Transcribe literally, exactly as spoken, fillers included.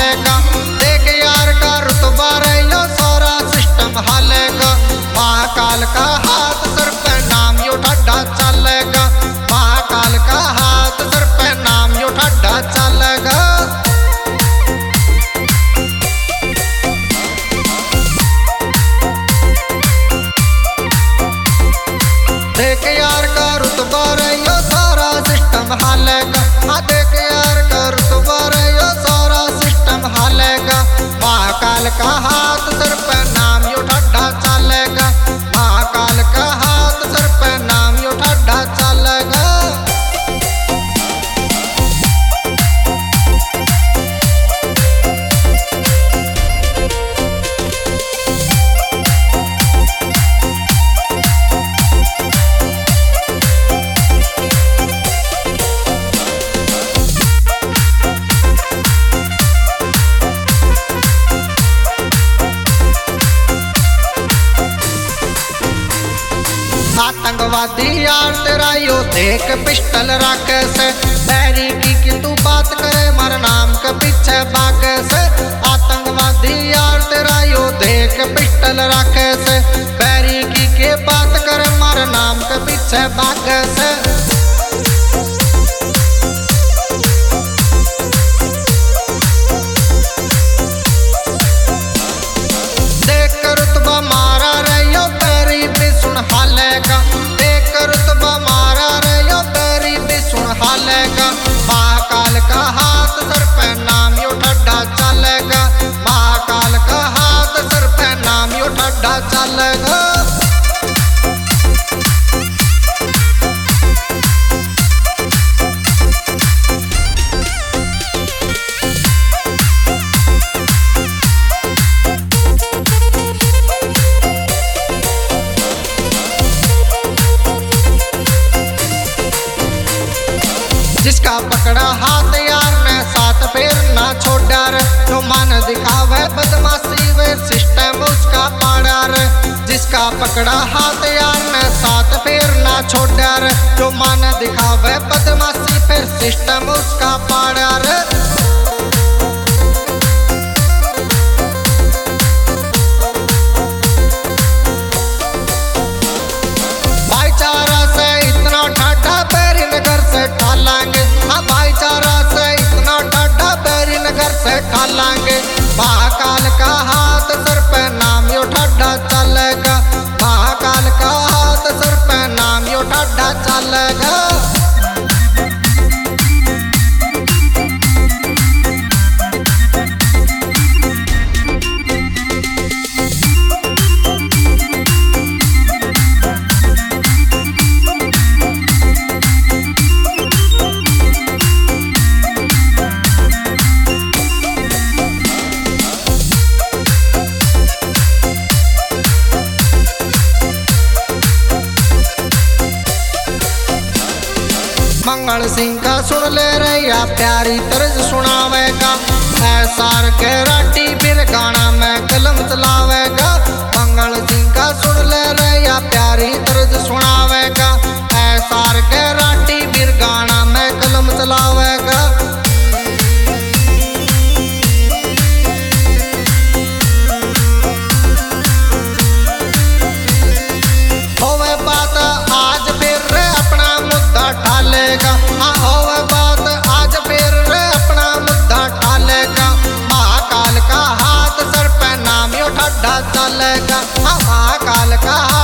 हालेगा। देख यार का रुतबा रहियो सारा सिस्टम हालेगा। महाकाल का हाथ सर पे नाम यो ठड्डा चलेगा। महाकाल का हाथ सर पे नाम यो ठड्डा चलेगा। देख यार का रुतबा रहियो सारा सिस्टम हालेगा। हाँ देख यार का रुतबा रहियो सारा सिस्टम हालेगा। महाकाल का हाथ सर पे नाम यो ठड्डा चलेगा। महाकाल का हाथ सर पे नाम यो ठड्डा चलेगा। आतंकवादी यार तेरा यो देख पिस्टल रखे से। बैरी की कि तू बात करे मर नाम के पीछे भागे से। आतंकवादी यार तेरा यो देख पिस्टल रखे से। बैरी की के बात करे मर नाम के पीछे भागे से। देख रुतबा मारा रहियो बैरी भी सुन हालेगा। देख रुतबा मारा रहियो बैरी भी सुन हालेगा। महाकाल का हाथ सर पे नाम यो ठड्डा चलेगा। महाकाल का हाथ सर पे नाम यो ठड्डा चलेगा। जिसका पकड़ा हाथ यार ने साथ पैर ना छोड़ा रे। जो मन दिखावे बदमाशी वे सिस्टम उसका पाड़ा रे। जिसका पकड़ा हाथ यार ने साथ पैर ना छोड़ा रे। जो मन दिखावे बदमाशी फिर सिस्टम उसका पाड़ा रे। भाईचारा से इतना ठाठा बैरी नगर से ठालेंगे। हाँ भाईचारा से इतना ठाठा बैरी नगर से ठालेंगे। महाकाल का हाथ सर पे नाम यो ठड्डा चलेगा। महाकाल का हाथ सर पे नाम यो ठड्डा चलेगा। मंगल सिंह का सुन ले रैया प्यारी तर्ज सुनावेगा। ऐसार के राटी फिर गाना में कलम चलावेगा। मंगल सिंह का सुन ले रैया प्यारी तर्ज सुनावेगा। ऐसार के राटी फिर गाना में कलम चलावेगा। होवे बात आज फिर अपना मुद्दा ठालेगा। हाँ होवे बात आज फिर अपना मुद्दा ठालेगा। महाकाल का हाथ सर पे नाम यो ठड्डा चलेगा। हाँ महाकाल का